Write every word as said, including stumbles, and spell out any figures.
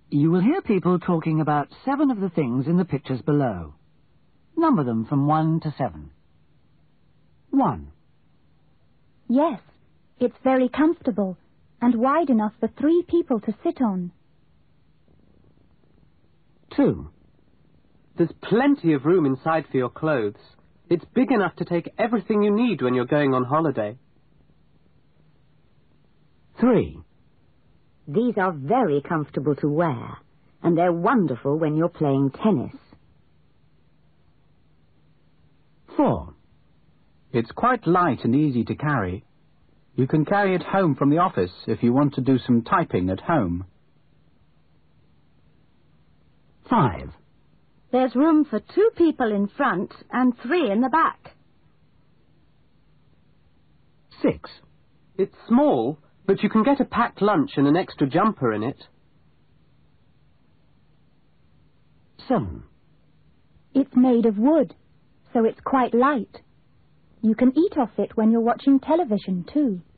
You will hear people talking about seven of the things in the pictures below. Number them from one to seven. One. Yes, it's very comfortable and wide enough for three people to sit on. Two. There's plenty of room inside for your clothes. It's big enough to take everything you need when you're going on holiday. Three. These are very comfortable to wear, and they're wonderful when you're playing tennis. Four. It's quite light and easy to carry. You can carry it home from the office if you want to do some typing at home. Five. There's room for two people in front and three in the back. Six. It's small, but you can get a packed lunch and an extra jumper in it. Seven. It's made of wood, so it's quite light. You can eat off it when you're watching television, too.